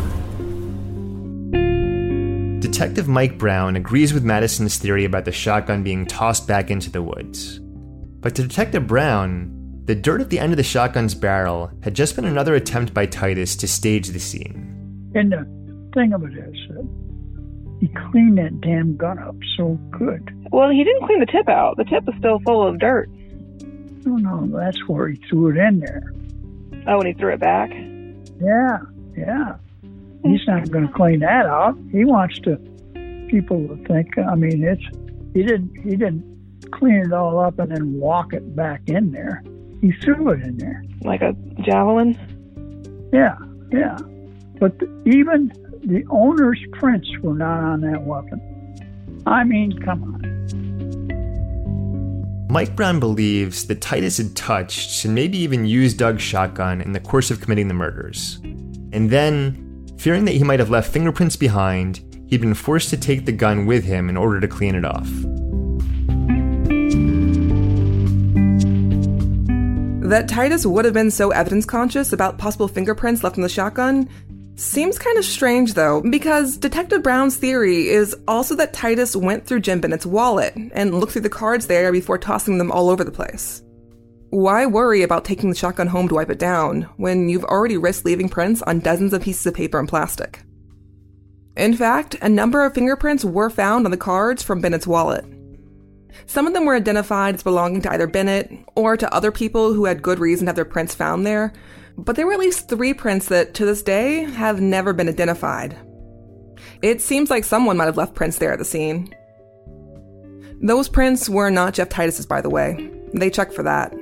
Detective Mike Brown agrees with Madison's theory about the shotgun being tossed back into the woods. But to Detective Brown, the dirt at the end of the shotgun's barrel had just been another attempt by Titus to stage the scene. And the thing of it is that he cleaned that damn gun up so good. Well, he didn't clean the tip out. The tip was still full of dirt. No, that's where he threw it in there. Oh, and he threw it back? Yeah. He's not going to clean that out. He wants people to think, he didn't clean it all up and then walk it back in there. He threw it in there. Like a javelin? Yeah. But even the owner's prints were not on that weapon. Come on. Mike Brown believes that Titus had touched and maybe even used Doug's shotgun in the course of committing the murders. And then, fearing that he might have left fingerprints behind, he'd been forced to take the gun with him in order to clean it off. That Titus would have been so evidence conscious about possible fingerprints left in the shotgun seems kind of strange, though, because Detective Brown's theory is also that Titus went through Jim Bennett's wallet and looked through the cards there before tossing them all over the place. Why worry about taking the shotgun home to wipe it down when you've already risked leaving prints on dozens of pieces of paper and plastic? In fact, a number of fingerprints were found on the cards from Bennett's wallet. Some of them were identified as belonging to either Bennett or to other people who had good reason to have their prints found there, but there were at least 3 prints that, to this day, have never been identified. It seems like someone might have left prints there at the scene. Those prints were not Jeff Titus's, by the way. They checked for that.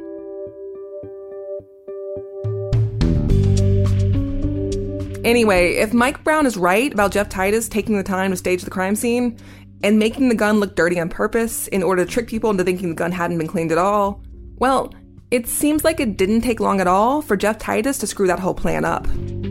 Anyway, if Mike Brown is right about Jeff Titus taking the time to stage the crime scene and making the gun look dirty on purpose in order to trick people into thinking the gun hadn't been cleaned at all, well, it seems like it didn't take long at all for Jeff Titus to screw that whole plan up.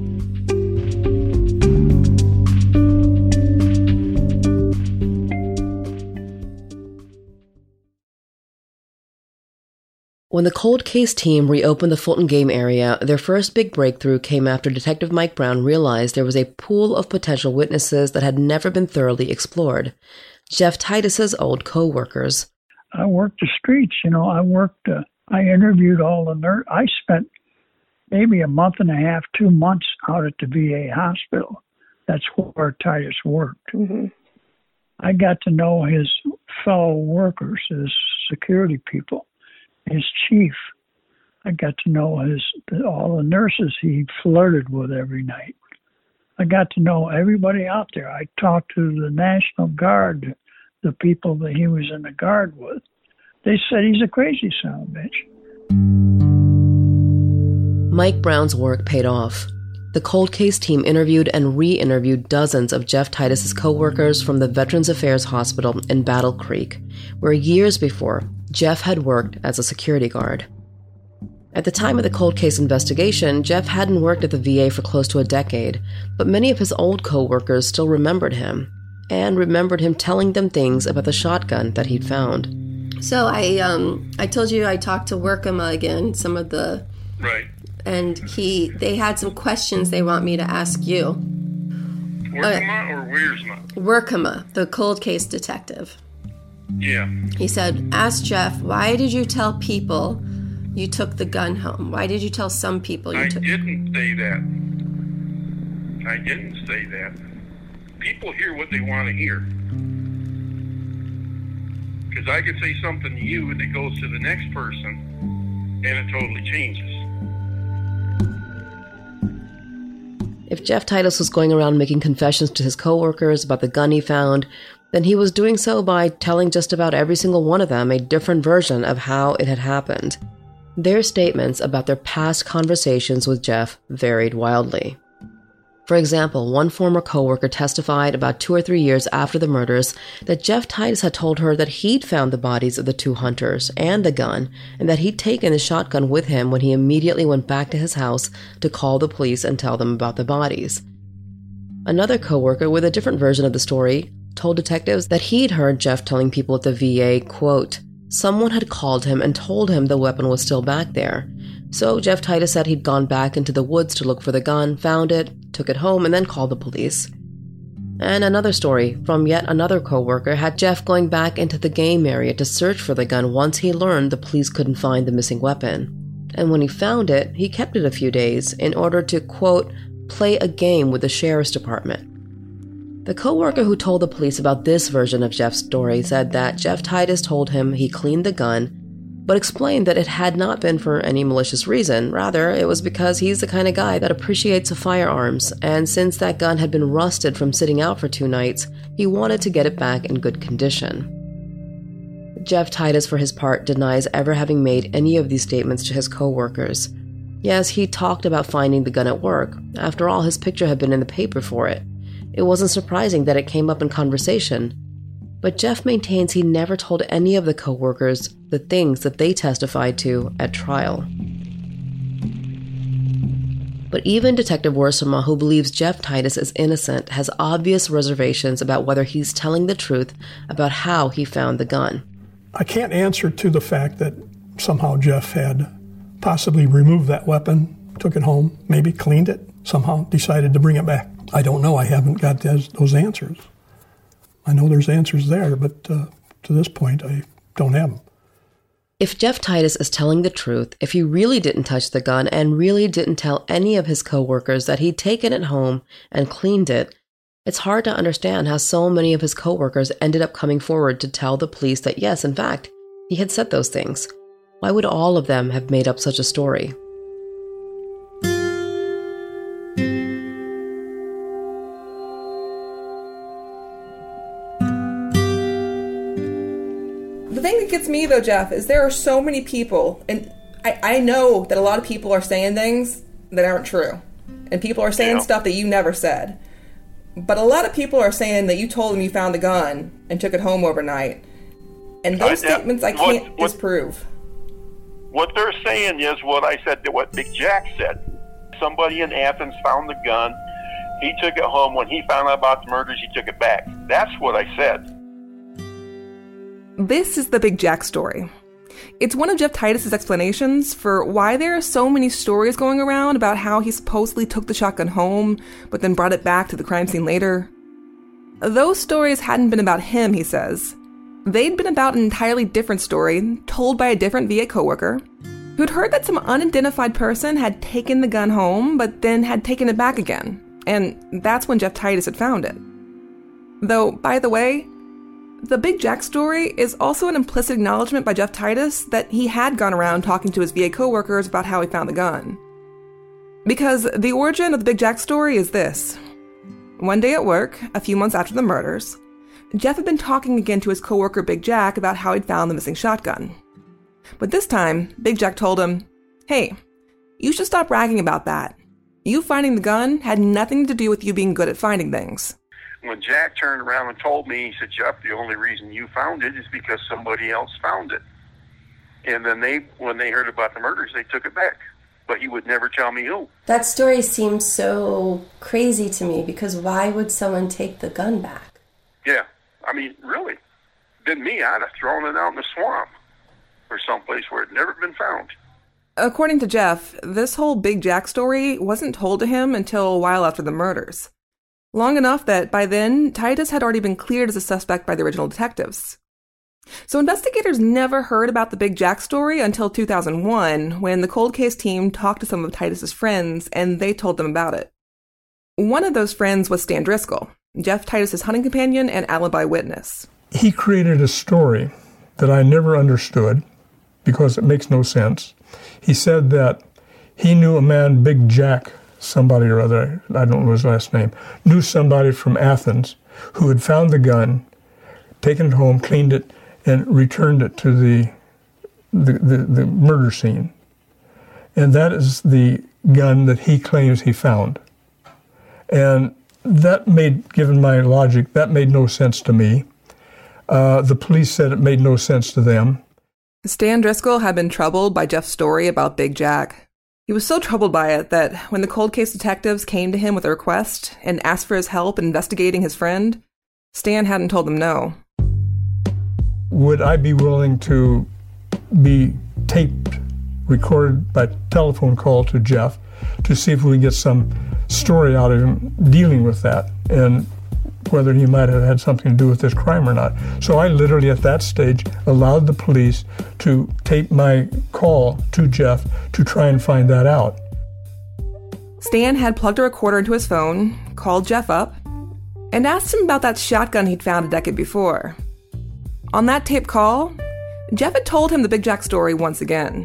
When the Cold Case team reopened the Fulton Game area, their first big breakthrough came after Detective Mike Brown realized there was a pool of potential witnesses that had never been thoroughly explored. Jeff Titus's old co-workers. I worked the streets, I interviewed all the nurses. I spent maybe a month and a half, 2 months out at the VA hospital. That's where Titus worked. Mm-hmm. I got to know his fellow workers, his security people, his chief. I got to know all the nurses he flirted with every night. I got to know everybody out there. I talked to the National Guard, the people that he was in the Guard with. They said he's a crazy son of a bitch. Mike Brown's work paid off. The cold case team interviewed and re-interviewed dozens of Jeff Titus's co-workers from the Veterans Affairs Hospital in Battle Creek, where years before, Jeff had worked as a security guard. At the time of the cold case investigation, Jeff hadn't worked at the VA for close to a decade, but many of his old co-workers still remembered him, and remembered him telling them things about the shotgun that he'd found. So I told you I talked to Workema again, some of the... Right. And they had some questions they want me to ask you. Workema or Wiersma? Workema, the cold case detective. Yeah. He said, ask Jeff, why did you tell people you took the gun home? Why did you tell some people you took... I didn't say that. People hear what they want to hear. Because I could say something to you and it goes to the next person and it totally changes. If Jeff Titus was going around making confessions to his coworkers about the gun he found, then he was doing so by telling just about every single one of them a different version of how it had happened. Their statements about their past conversations with Jeff varied wildly. For example, one former coworker testified about 2 or 3 years after the murders that Jeff Titus had told her that he'd found the bodies of the 2 hunters and the gun, and that he'd taken the shotgun with him when he immediately went back to his house to call the police and tell them about the bodies. Another coworker with a different version of the story told detectives that he'd heard Jeff telling people at the VA, quote, someone had called him and told him the weapon was still back there. So Jeff Titus said he'd gone back into the woods to look for the gun, found it, took it home, and then called the police. And another story from yet another coworker had Jeff going back into the game area to search for the gun once he learned the police couldn't find the missing weapon. And when he found it, he kept it a few days in order to, quote, play a game with the sheriff's department. The coworker who told the police about this version of Jeff's story said that Jeff Titus told him he cleaned the gun, but explained that it had not been for any malicious reason. Rather, it was because he's the kind of guy that appreciates firearms, and since that gun had been rusted from sitting out for 2 nights, he wanted to get it back in good condition. Jeff Titus, for his part, denies ever having made any of these statements to his co-workers. Yes, he talked about finding the gun at work. After all, his picture had been in the paper for it. It wasn't surprising that it came up in conversation. But Jeff maintains he never told any of the co-workers the things that they testified to at trial. But even Detective Worstema, who believes Jeff Titus is innocent, has obvious reservations about whether he's telling the truth about how he found the gun. I can't answer to the fact that somehow Jeff had possibly removed that weapon, took it home, maybe cleaned it, somehow decided to bring it back. I don't know. I haven't got those answers. I know there's answers there, but to this point, I don't have them. If Jeff Titus is telling the truth, if he really didn't touch the gun and really didn't tell any of his coworkers that he'd taken it home and cleaned it, it's hard to understand how so many of his coworkers ended up coming forward to tell the police that yes, in fact, he had said those things. Why would all of them have made up such a story? The thing that gets me, though, Jeff, is there are so many people, and I know that a lot of people are saying things that aren't true. And people are saying stuff that you never said. But a lot of people are saying that you told them you found the gun and took it home overnight. And those statements I can't disprove. What they're saying is what I said, what Big Jack said. Somebody in Athens found the gun. He took it home. When he found out about the murders, he took it back. That's what I said. This is the Big Jack story. It's one of Jeff Titus's explanations for why there are so many stories going around about how he supposedly took the shotgun home, but then brought it back to the crime scene later. Those stories hadn't been about him, he says. They'd been about an entirely different story, told by a different VA coworker, who'd heard that some unidentified person had taken the gun home, but then had taken it back again. And that's when Jeff Titus had found it. Though, by the way, the Big Jack story is also an implicit acknowledgement by Jeff Titus that he had gone around talking to his VA coworkers about how he found the gun. Because the origin of the Big Jack story is this. One day at work, a few months after the murders, Jeff had been talking again to his coworker Big Jack about how he'd found the missing shotgun. But this time, Big Jack told him, "Hey, you should stop bragging about that. You finding the gun had nothing to do with you being good at finding things." When Jack turned around and told me, he said, "Jeff, the only reason you found it is because somebody else found it." And then when they heard about the murders, they took it back. But he would never tell me who. That story seems so crazy to me, because why would someone take the gun back? Yeah, I mean, really. Been me, I'd have thrown it out in the swamp or someplace where it'd never been found. According to Jeff, this whole Big Jack story wasn't told to him until a while after the murders. Long enough that by then, Titus had already been cleared as a suspect by the original detectives. So investigators never heard about the Big Jack story until 2001, when the cold case team talked to some of Titus's friends and they told them about it. One of those friends was Stan Driscoll, Jeff Titus's hunting companion and alibi witness. He created a story that I never understood because it makes no sense. He said that he knew a man, Big Jack, somebody or other, I don't know his last name, knew somebody from Athens who had found the gun, taken it home, cleaned it, and returned it to the murder scene. And that is the gun that he claims he found. And that given my logic, that made no sense to me. The police said it made no sense to them. Stan Driscoll had been troubled by Jeff's story about Big Jack. He was so troubled by it that when the cold case detectives came to him with a request and asked for his help in investigating his friend, Stan hadn't told them no. Would I be willing to be taped, recorded by telephone call to Jeff to see if we can get some story out of him dealing with that and whether he might have had something to do with this crime or not. So I literally at that stage allowed the police to tape my call to Jeff to try and find that out. Stan had plugged a recorder into his phone, called Jeff up, and asked him about that shotgun he'd found a decade before. On that tape call, Jeff had told him the Big Jack story once again.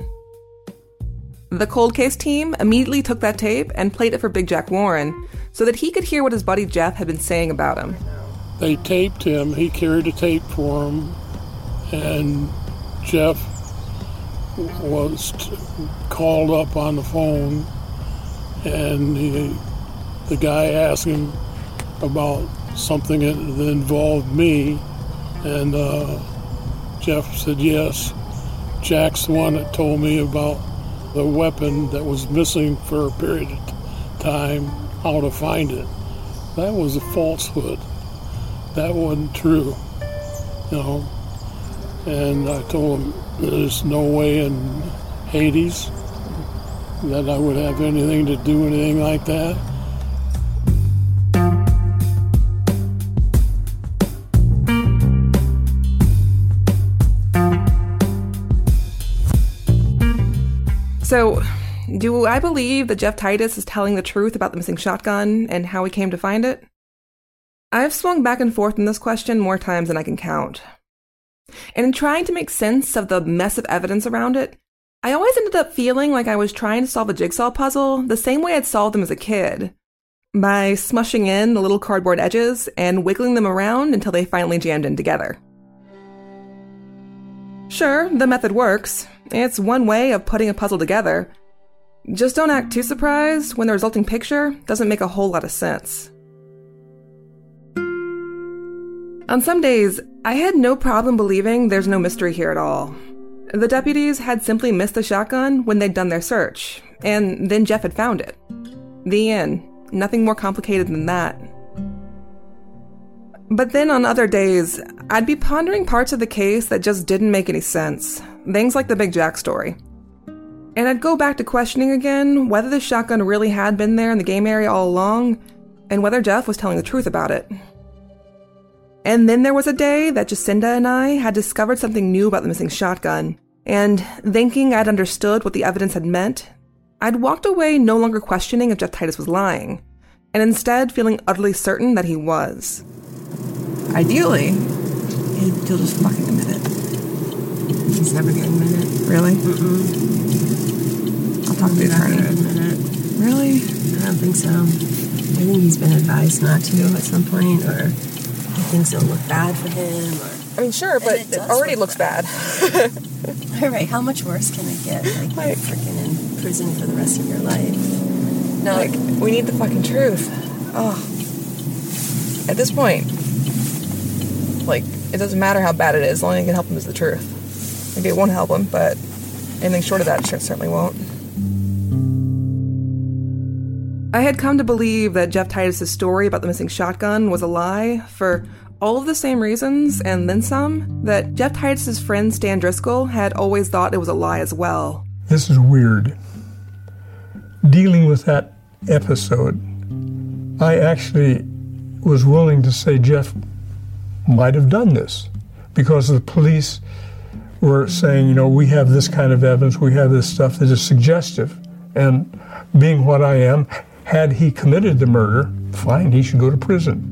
The cold case team immediately took that tape and played it for Big Jack Warren so that he could hear what his buddy Jeff had been saying about him. They taped him. He carried a tape for him, and Jeff was called up on the phone, and the guy asked him about something that involved me, and Jeff said yes. Jack's the one that told me about the weapon that was missing for a period of time, how to find it. That was a falsehood. That wasn't true, you know. And I told him there's no way in Hades that I would have anything to do anything like that. So, do I believe that Jeff Titus is telling the truth about the missing shotgun and how he came to find it? I've swung back and forth on this question more times than I can count. And in trying to make sense of the mess of evidence around it, I always ended up feeling like I was trying to solve a jigsaw puzzle the same way I'd solved them as a kid, by smushing in the little cardboard edges and wiggling them around until they finally jammed in together. Sure, the method works. It's one way of putting a puzzle together. Just don't act too surprised when the resulting picture doesn't make a whole lot of sense. On some days, I had no problem believing there's no mystery here at all. The deputies had simply missed the shotgun when they'd done their search, and then Jeff had found it. The end. Nothing more complicated than that. But then on other days, I'd be pondering parts of the case that just didn't make any sense. Things like the Big Jack story. And I'd go back to questioning again whether the shotgun really had been there in the game area all along, and whether Jeff was telling the truth about it. And then there was a day that Jacinda and I had discovered something new about the missing shotgun, and thinking I'd understood what the evidence had meant, I'd walked away no longer questioning if Jeff Titus was lying, and instead feeling utterly certain that he was. Ideally, he'll just fucking admit it. He's never gonna admit it. Really? I'll talk to the attorney. Admit it. Really? I don't think so. I think he's been advised not to at some point, or he thinks it'll look bad for him. I mean, sure, but it already looks bad. All right, how much worse can it get? Like you're freaking in prison for the rest of your life. No, we need the fucking truth. Oh. At this point, it doesn't matter how bad it is. The only thing that can help him is the truth. Maybe it won't help him, but anything short of that certainly won't. I had come to believe that Jeff Titus' story about the missing shotgun was a lie for all of the same reasons, and then some, that Jeff Titus' friend Stan Driscoll had always thought it was a lie as well. This is weird. Dealing with that episode, I actually was willing to say Jeff might have done this, because the police were saying, we have this kind of evidence, we have this stuff that is suggestive, and being what I am, had he committed the murder, fine, he should go to prison.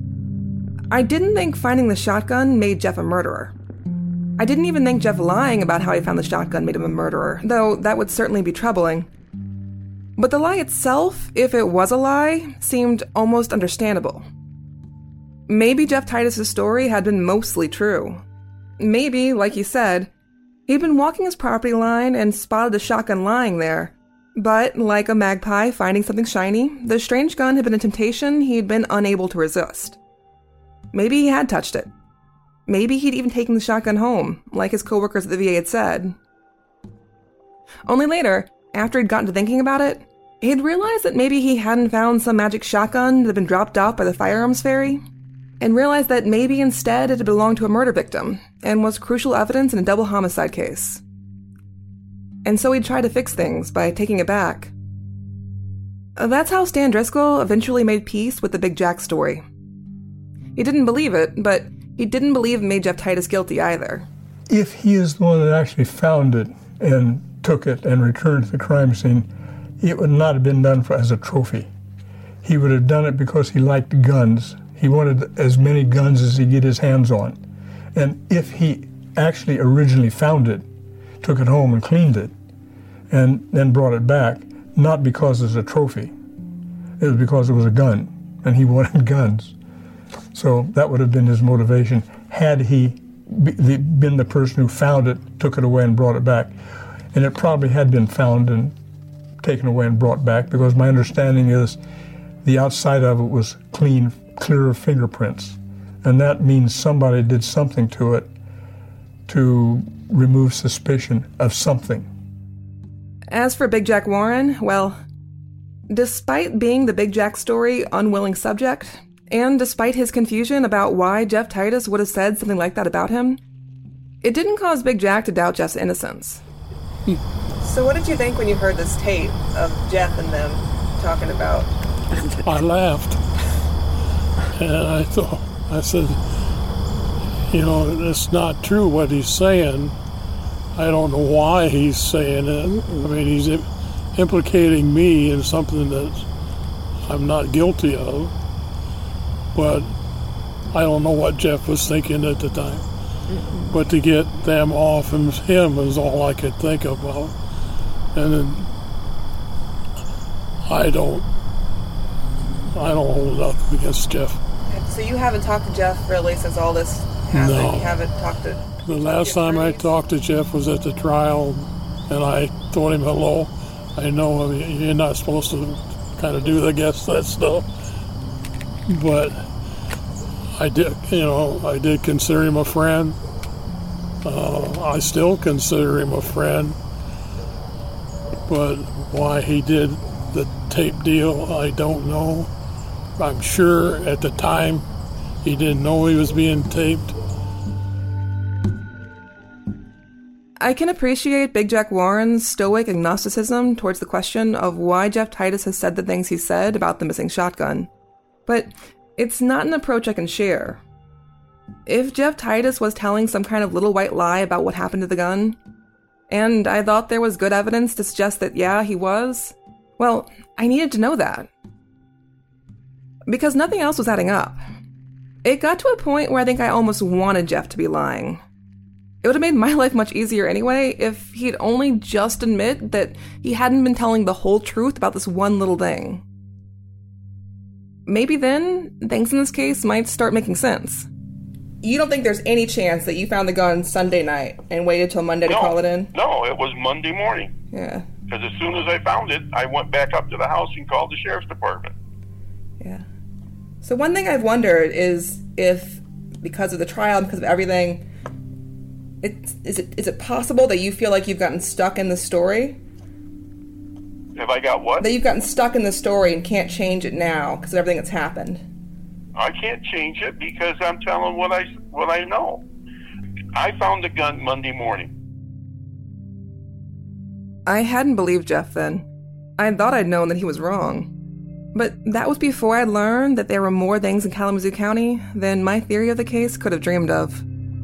I didn't think finding the shotgun made Jeff a murderer. I didn't even think Jeff lying about how he found the shotgun made him a murderer, though that would certainly be troubling. But the lie itself, if it was a lie, seemed almost understandable. Maybe Jeff Titus' story had been mostly true. Maybe, like he said, he'd been walking his property line and spotted a shotgun lying there. But, like a magpie finding something shiny, the strange gun had been a temptation he'd been unable to resist. Maybe he had touched it. Maybe he'd even taken the shotgun home, like his coworkers at the VA had said. Only later, after he'd gotten to thinking about it, he'd realized that maybe he hadn't found some magic shotgun that had been dropped off by the firearms ferry, and realized that maybe instead it had belonged to a murder victim, and was crucial evidence in a double homicide case. And so he'd tried to fix things by taking it back. That's how Stan Driscoll eventually made peace with the Big Jack story. He didn't believe it, but he didn't believe it made Jeff Titus guilty either. If he is the one that actually found it and took it and returned to the crime scene, it would not have been done as a trophy. He would have done it because he liked guns. He wanted as many guns as he could get his hands on. And if he actually originally found it, took it home and cleaned it, and then brought it back, not because it was a trophy. It was because it was a gun, and he wanted guns. So that would have been his motivation had he been the person who found it, took it away and brought it back. And it probably had been found and taken away and brought back, because my understanding is the outside of it was clear of fingerprints. And that means somebody did something to it to remove suspicion of something. As for Big Jack Warren, well, despite being the Big Jack story unwilling subject, and despite his confusion about why Jeff Titus would have said something like that about him, it didn't cause Big Jack to doubt Jeff's innocence. So what did you think when you heard this tape of Jeff and them talking about? I laughed. And I said, it's not true what he's saying. I don't know why he's saying it. I mean, he's implicating me in something that I'm not guilty of. But I don't know what Jeff was thinking at the time. But to get them off him is all I could think about. And then I don't hold up against Jeff. So you haven't talked to Jeff really since all this happened? No. You haven't talked to... The last time I talked to Jeff was at the trial, and I told him hello. I know you're not supposed to kind of do that stuff. But I did consider him a friend. I still consider him a friend. But why he did the tape deal, I don't know. I'm sure at the time he didn't know he was being taped. I can appreciate Big Jack Warren's stoic agnosticism towards the question of why Jeff Titus has said the things he said about the missing shotgun. But it's not an approach I can share. If Jeff Titus was telling some kind of little white lie about what happened to the gun, and I thought there was good evidence to suggest that, yeah, he was, well, I needed to know that. Because nothing else was adding up. It got to a point where I think I almost wanted Jeff to be lying. It would have made my life much easier anyway if he'd only just admit that he hadn't been telling the whole truth about this one little thing. Maybe then, things in this case might start making sense. You don't think there's any chance that you found the gun Sunday night and waited till Monday to call it in? No, it was Monday morning. Yeah. Because as soon as I found it, I went back up to the house and called the sheriff's department. Yeah. So one thing I've wondered is if, because of the trial, because of everything, is it possible that you feel like you've gotten stuck in the story? Have I got what? That you've gotten stuck in the story and can't change it now because of everything that's happened. I can't change it because I'm telling what I know. I found the gun Monday morning. I hadn't believed Jeff then. I thought I'd known that he was wrong. But that was before I'd learned that there were more things in Kalamazoo County than my theory of the case could have dreamed of.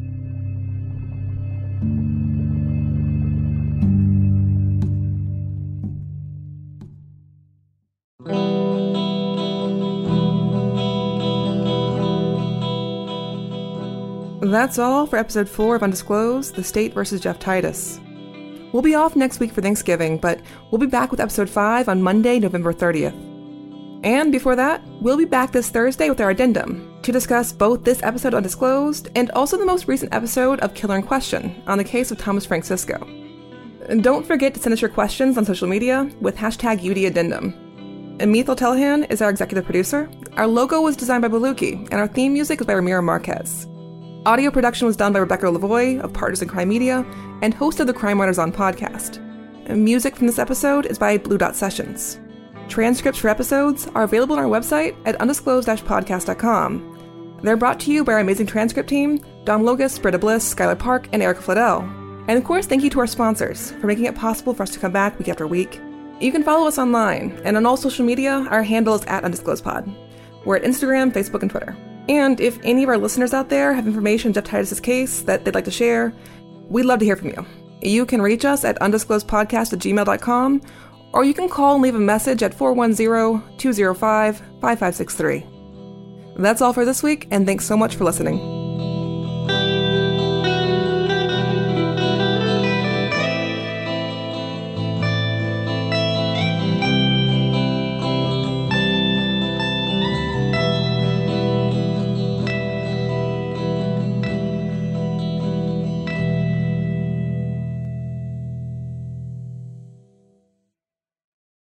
That's all for episode 4 of Undisclosed, The State vs. Jeff Titus. We'll be off next week for Thanksgiving, but we'll be back with episode 5 on Monday, November 30th. And before that, we'll be back this Thursday with our addendum to discuss both this episode of Undisclosed and also the most recent episode of Killer in Question on the case of Thomas Francisco. And don't forget to send us your questions on social media with hashtag UDAddendum. Amit Telhan is our executive producer. Our logo was designed by Baluki, and our theme music was by Ramiro Marquez. Audio production was done by Rebecca Lavoie of Partners in Crime Media and host of the Crime Writers On podcast. And music from this episode is by Blue Dot Sessions. Transcripts for episodes are available on our website at undisclosed-podcast.com. They're brought to you by our amazing transcript team, Dom Logus, Britta Bliss, Skylar Park, and Erica Fladell. And of course, thank you to our sponsors for making it possible for us to come back week after week. You can follow us online, and on all social media, our handle is @undisclosedpod. We're at Instagram, Facebook, and Twitter. And if any of our listeners out there have information on Jeff Titus' case that they'd like to share, we'd love to hear from you. You can reach us at undisclosedpodcast@gmail.com, or you can call and leave a message at 410-205-5563. That's all for this week, and thanks so much for listening.